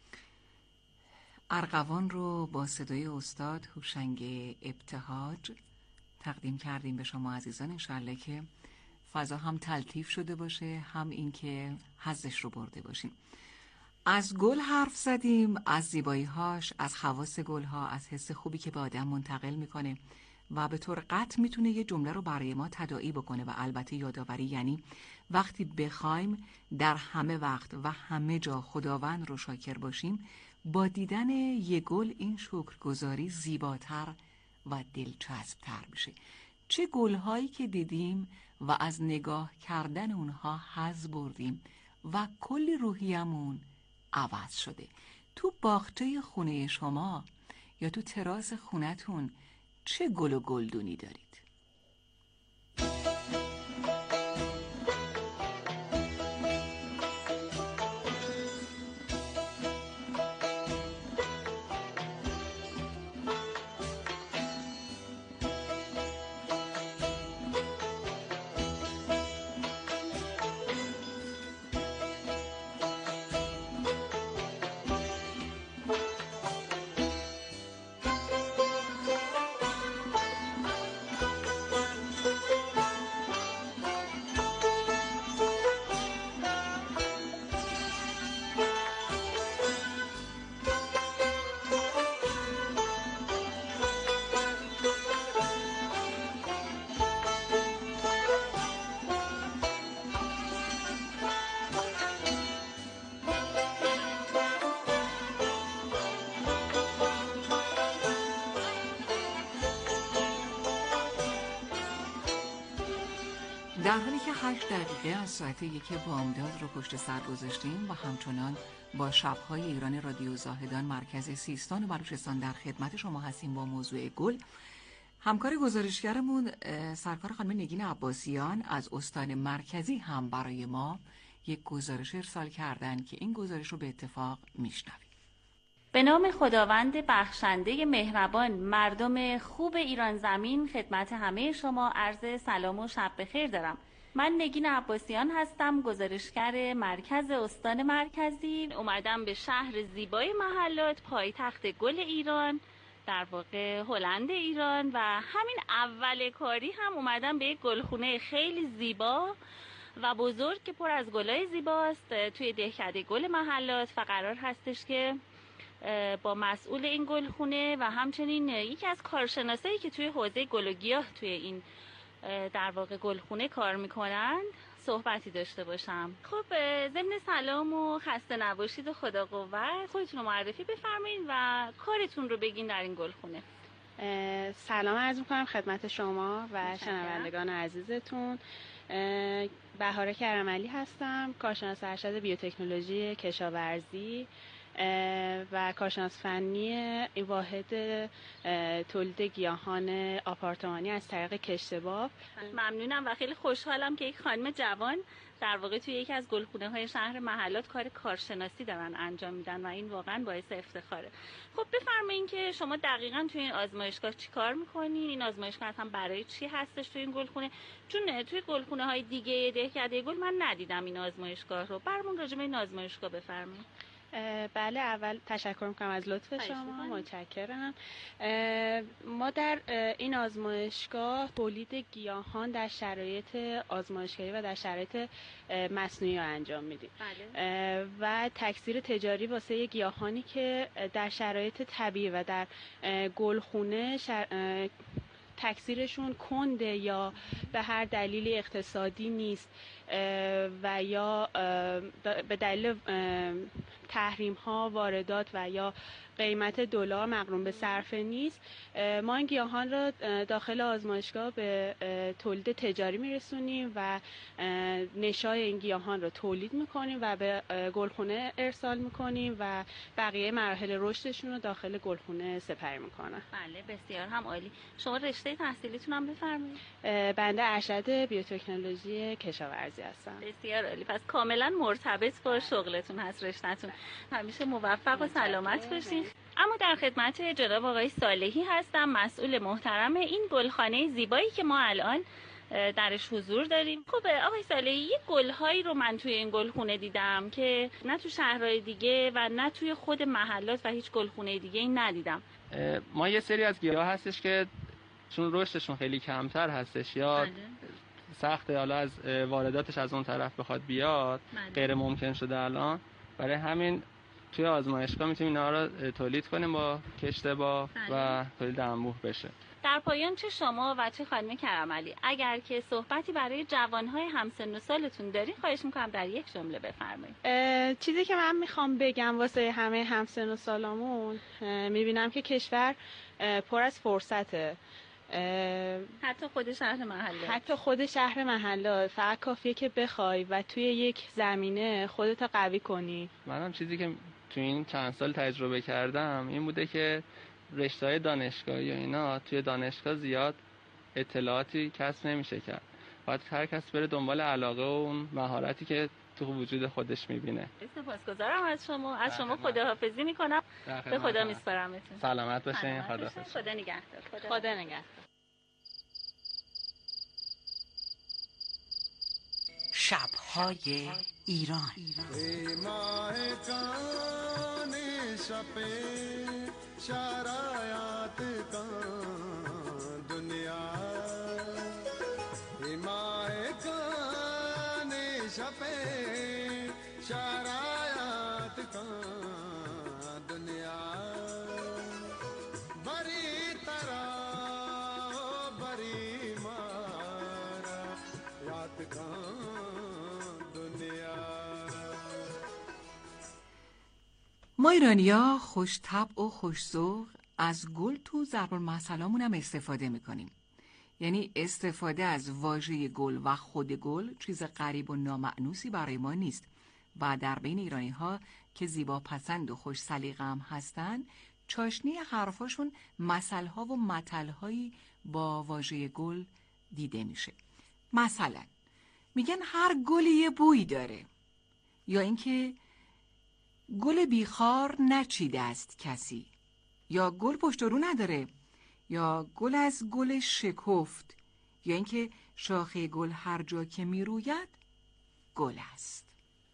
ارغوان رو با صدای استاد هوشنگ ابتهاج تقدیم کردیم به شما عزیزان. انشالله که فضا هم تلطیف شده باشه، هم این که حظش رو برده باشیم. از گل حرف زدیم، از زیبایی‌هاش، از خواص گل‌ها، از حس خوبی که به آدم منتقل میکنه و به طور قطع میتونه یه جمله رو برای ما تداعی بکنه و البته یادآوری، یعنی وقتی بخوایم در همه وقت و همه جا خداوند رو شاکر باشیم، با دیدن یه گل این شکرگزاری زیباتر و دلچسبتر میشه. چه گل‌هایی که دیدیم و از نگاه کردن اونها حظ بردیم و کلی روحیمون عوض شده. تو باغچه خونه شما یا تو تراس خونتون چه گل و گلدونی دارید؟ در حالی که 8 دقیقه از ساعت 1 بامداد رو پشت سر گذاشتیم و همچنان با شب‌های ایران رادیو زاهدان مرکز سیستان و بلوچستان در خدمت شما هستیم با موضوع گل. همکار گزارشگرمون سرکار خانم نگین عباسیان از استان مرکزی هم برای ما یک گزارش ارسال کردن که این گزارش رو به اتفاق میشنویم. به نام خداوند بخشنده مهربان، مردم خوب ایران زمین، خدمت همه شما عرض سلام و شب بخیر دارم. من نگین عباسیان هستم، گزارشگر مرکز استان مرکزی. اومدم به شهر زیبای محلات، پایتخت گل ایران، در واقع هلند ایران، و همین اول کاری هم اومدم به یک گلخونه خیلی زیبا و بزرگ که پر از گلای زیباست توی دهکده گل محلات، و قرار هستش که با مسئول این گلخونه و همچنین یکی از کارشناسایی که توی حوزه گل و گیاه توی این در واقع گلخونه کار میکنن صحبتی داشته باشم. خب ضمن سلام و خسته نباشید و خدا قوت، خودتون رو معرفی بفرمایید و کارتون رو بگین در این گلخونه. سلام عرض میکنم خدمت شما و شنوندگان عزیزتون. بهاره کرمعلی هستم، کارشناس ارشد بیوتکنولوژی کشاورزی و کارشناس فنی واحد تولید گیاهان آپارتمانی از طریق کشتباب. ممنونم و خیلی خوشحالم که یک خانم جوان در واقع توی یکی از گلخونه های شهر محلات کار کارشناسی دارن انجام میدن و این واقعا باعث افتخاره. خب بفرمایین که شما دقیقاً توی این آزمایشگاه چی کار میکنین؟ این آزمایشگاه هم برای چی هستش توی این گلخونه؟ چون توی گلخونه های دیگه دهکده گل من ندیدم این آزمایشگاه رو. برامون راجع به این آزمایشگاه بفرمایید. بله، اول تشکر میکنم از لطف شما، متشکرم. ما در این آزمایشگاه تولید گیاهان در شرایط آزمایشگاهی و در شرایط مصنوعی رو انجام میدیم. و تکثیر تجاری واسه گیاهانی که در شرایط طبیعی و در گلخونه تکثیرشون کنده یا به هر دلیل اقتصادی نیست و یا به دلیل تحریم ها، واردات و یا قیمت دلار مقرون به صرفه نیست، ما این گیاهان را داخل آزمایشگاه به تولید تجاری میرسونیم و نشای این گیاهان را تولید میکنیم و به گلخونه ارسال میکنیم و بقیه مراحل رشدشون رو داخل گلخونه سپری میکنن. بله، بسیار هم عالی. شما رشته تحصیلیتون هم بفرمایید. بنده ارشد بیوتکنولوژی کشاورزی هستم. بسیار عالی. پس کاملا مرتبط با شغلتون هست رشته‌تون. همیشه موفق و سلامت باشین. اما در خدمت جناب آقای صالحی هستم، مسئول محترم این گلخانه زیبایی که ما الان درش حضور داریم. خب آقای صالحی، یه گلهایی رو من توی این گلخونه دیدم که نه تو شهرهای دیگه و نه توی خود محلات و هیچ گلخونه دیگه این ندیدم. ما یه سری از گیاه هستش که چون رشدشون خیلی کمتر هستش یا سخته، حالا از وارداتش از اون طرف بخواد بیاد غیر ممکن شده الان، برای همین توی آزمایشگاه میتونیم اینا رو تولید کنیم با کشتباب و تولید انبوه بشه. در پایان چه شما و چه خانم کرمعلی اگر که صحبتی برای جوانهای همسن و سالتون دارین خواهش میکنم در یک جمله بفرمایید. چیزی که من میخوام بگم واسه همه همسن و سالامون، میبینم که کشور پر از فرصته، حتی خود شهر محله، حتی خود شهر محله، فقط کافیه که بخوای و توی یک زمینه خودت قوی کنی. منم چیزی که توی این چند سال تجربه کردم این بوده که رشته‌های دانشگاهی و اینا توی دانشگاه زیاد اطلاعاتی کسب نمیشه کرد. باید هر کس بره دنبال علاقه و اون مهارتی که تو وجود خودش میبینه. سپاسگزارم از شما. از شما خداحافظی میکنم. به خدا میسپارمتون. سلامت باشین. خداحافظ. خدا نگهدار. خدا نگهدار. شب‌های ایران. شرایط کا دنیا हिमाए काने शपे शरायत का दुनिया बरी तरह बरी मारा यात का दुनिया. ما ایرانی‌ها خوش طبع و خوش ذوق از گل تو ضرب المثلامون هم استفاده میکنیم. یعنی استفاده از واژه گل و خود گل چیز غریب و نامأنوسی برای ما نیست و در بین ایرانی‌ها که زیبا پسند و خوش سلیقه هم هستن، چاشنی حرفاشون مثل‌ها و متل‌هایی با واژه گل دیده میشه. مثلا میگن هر گلی یه بوی داره، یا اینکه گل بیخار نچیده است کسی، یا گل پشت و رو نداره، یا گل از گل شکفت، یا اینکه شاخه گل هر جا که می روید گل است.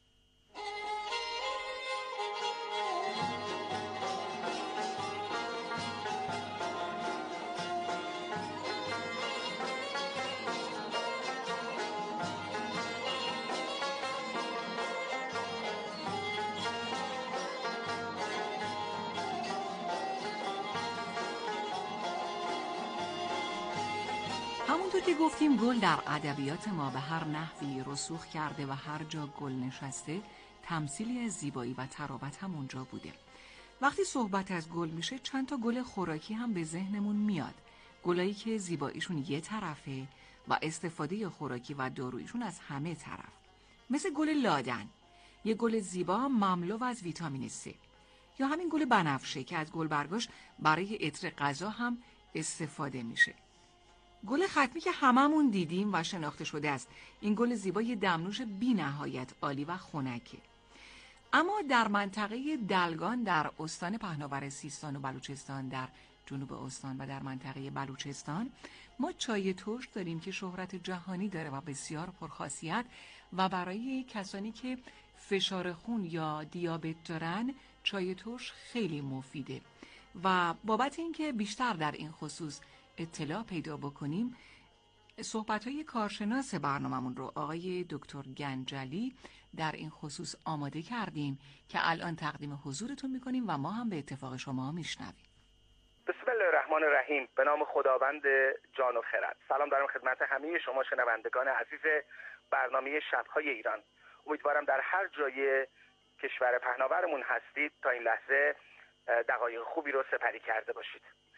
همونطور که گفتیم گل در ادبیات ما به هر نحوی رسوخ کرده و هر جا گل نشسته تمثیلی از زیبایی و ترابط هم اونجا بوده. وقتی صحبت از گل میشه چند تا گل خوراکی هم به ذهنمون میاد، گلایی که زیباییشون یه طرفه و استفاده خوراکی و داروییشون از همه طرف، مثل گل لادن، یه گل زیبا مملو از ویتامین C، یا همین گل بنفشه که از گلبرگاش برای عطر غذا هم استفاده میشه. گل ختمی که هممون دیدیم و شناخته شده است، این گل زیبای دمنوش بی نهایت عالی و خنکه. اما در منطقه دلگان در استان پهناور سیستان و بلوچستان در جنوب استان و در منطقه بلوچستان ما چای ترش داریم که شهرت جهانی داره و بسیار پرخاصیت و برای کسانی که فشار خون یا دیابت دارن چای ترش خیلی مفیده. و بابت اینکه بیشتر در این خصوص اطلاع پیدا بکنیم صحبت‌های کارشناس برنامه‌مون رو آقای دکتر گنجلی در این خصوص آماده کردیم که الان تقدیم حضورتون می‌کنیم و ما هم به اتفاق شما میشنویم. بسم الله الرحمن الرحیم. به نام خداوند جان و خرد. سلام دارم خدمت همه شما شنوندگان عزیز برنامه شب‌های ایران. امیدوارم در هر جای کشور پهناورمون هستید تا این لحظه دقایق خوبی رو سپری کرده باشید.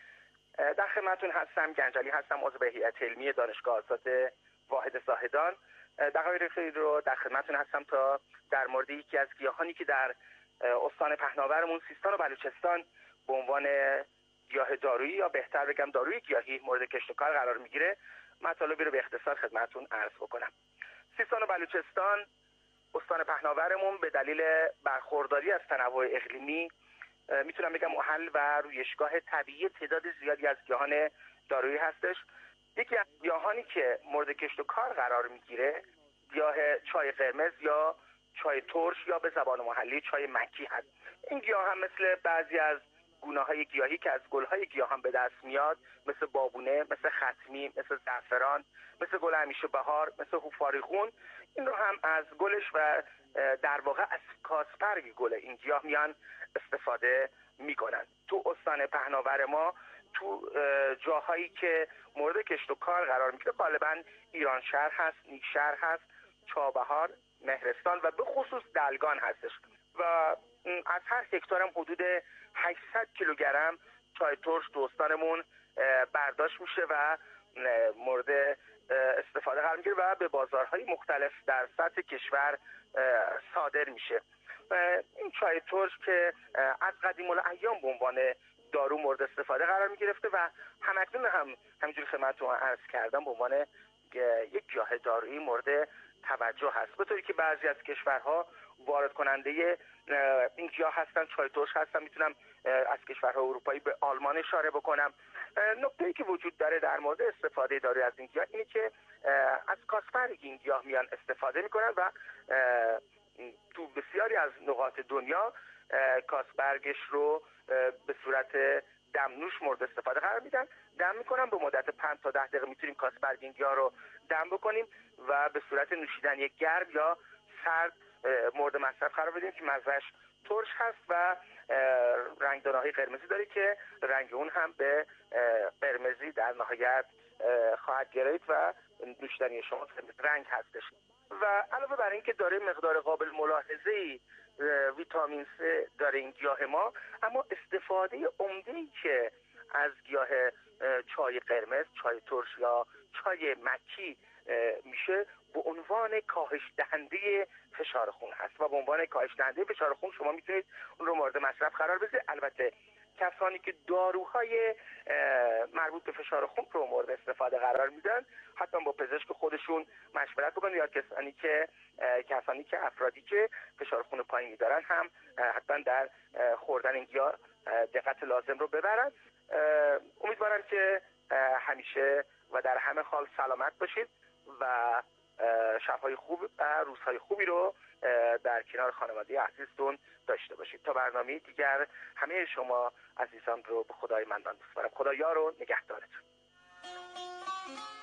در خدمتتون هستم، گنجلی هستم، عضو هیئت علمی دانشگاه آزاد واحد زاهدان. دقایقی رو در خدمتتون هستم تا در مورد یکی از گیاهانی که در استان پهناورمون سیستان و بلوچستان به عنوان گیاه دارویی یا بهتر بگم داروی گیاهی مورد کشت و کار قرار میگیره مطالبی رو به اختصار خدمتتون عرض بکنم. سیستان و بلوچستان استان پهناورمون به دلیل برخورداری از تنوع اقلیمی میتونم بگم محل و رویشگاه طبیعی تعداد زیادی از گیاهان دارویی هستش. یکی از گیاهانی که مورد کشت و کار قرار میگیره گیاه چای قرمز یا چای ترش یا به زبان محلی چای مکی هست. این گیاه هم مثل بعضی از گونه‌های گیاهی که از گل‌های گیاهان به دست میاد، مثل بابونه، مثل ختمی، مثل زعفران، مثل گل همیشه بهار، مثل هوفاریخون، این رو هم از گلش و در واقع از کاسبرگ گل این گیاه میان استفاده میکنن. تو استان پهناور ما تو جاهایی که مورد کشت و کار قرار میگیره غالبا ایران شهر هست، نیکشهر هست، چابهار، مهرستان و به خصوص دلگان هستش و از هر هکتار هم حدود 800 کیلوگرم چای ترش تو استانمون برداشت میشه و مورد استفاده قرار میگیره و به بازارهای مختلف در سطح کشور صادر میشه. این چای ترش که از قدیم الایام به عنوان دارو مورد استفاده قرار میگرفته و همکنون هم همینجوری خدمتتون عرض کردم به عنوان یک گیاه دارویی مورد توجه هست، به طوری که بعضی از کشورها وارد کننده این گیاه هستن، چای ترش هستن. میتونم از کشورهای اروپایی به آلمان اشاره بکنم. نکته‌ای که وجود داره در مورد استفاده دارویی از این گیاه اینه که از کاسبرگ این گیاه میان استفاده میکنن و تو بسیاری از نقاط دنیا کاسبرگش رو به صورت دمنوش مورد استفاده قرار میدن، دم میکنن. به مدت 5 تا 10 دقیقه میتونیم کاسبرگ این گیاه رو دم بکنیم و به صورت نوشیدنی گرم یا سرد مورد مصرف قرار بدیم که مزهش ترش هست و رنگدانه‌های قرمزی داره که رنگ اون هم به قرمزی در نهایت خواهد گرایید و نوشیدنی شما رنگ هستش. و علاوه بر این که داره مقدار قابل ملاحظه‌ای ویتامین C داره این گیاه ما، اما استفاده عمده‌ای که از گیاه چای قرمز، چای ترش یا چای مکی میشه به عنوان کاهش دهنده فشار خون هست و به عنوان کاهش دهنده فشار خون شما میتونید اون رو مورد مصرف قرار بدید. البته کسانی که داروهای مربوط به فشار خون رو مورد استفاده قرار میدن حتما با پزشک خودشون مشورت بکنن، یا کسانی که افرادی که فشار خون پایینی دارن هم حتما در خوردن این گیاه دقت لازم رو ببرن. امیدوارم که همیشه و در همه حال سلامت باشید و شب‌های خوب و روزهای خوبی رو در کنار خانواده عزیزتون داشته باشید. تا برنامه دیگر همه شما عزیزان رو به خدای منان دوست دارم. خدا یار و نگهدارتون.